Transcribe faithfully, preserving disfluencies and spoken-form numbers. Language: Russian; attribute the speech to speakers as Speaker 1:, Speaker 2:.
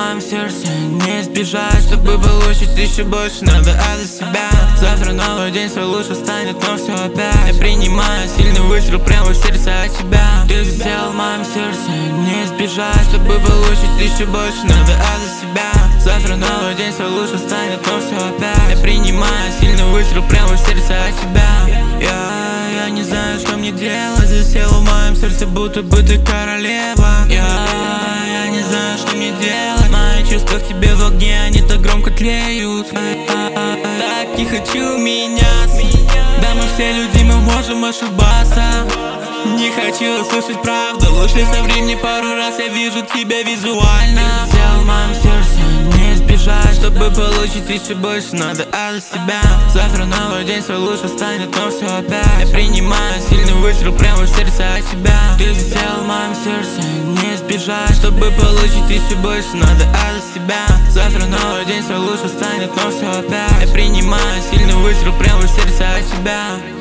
Speaker 1: моем сердце не избежать. Чтобы получить еще больше, надо от себя. Завтра новый день, свой лучше станет, но все опять. Я принимаю сильный выстрел прямо в сердце от тебя. Ты засел в моем сердце не избежать. Чтобы получить еще больше, надо от себя. Завтра новый день, свой лучше станет, но все опять. Я принимаю сильный выстрел прямо в сердце от тебя. Я, я не знаю, что мне делать. Засел в моем сердце, будто бы ты королева. Я, я не знаю, что мне делать. Мои чувства к тебе в огне, они так громко тлеют. Так не хочу меняться. Да, мы все люди, мы можем ошибаться. Не хочу слышать правду. Лучше соври мне пару раз, я вижу тебя визуально. Ты засел в моем сердце не избежать. Чтобы получить еще больше, надо от себя. Завтра новый день, свой лучше станет, но все опять. Я принимаю сильный выстрел прямо в сердце от тебя. Ты засел в моем сердце не избежать. Чтобы получить еще больше, надо от себя. Завтра новый день, свой лучше станет, но все опять. Я принимаю сильный выстрел прямо в сердце от тебя.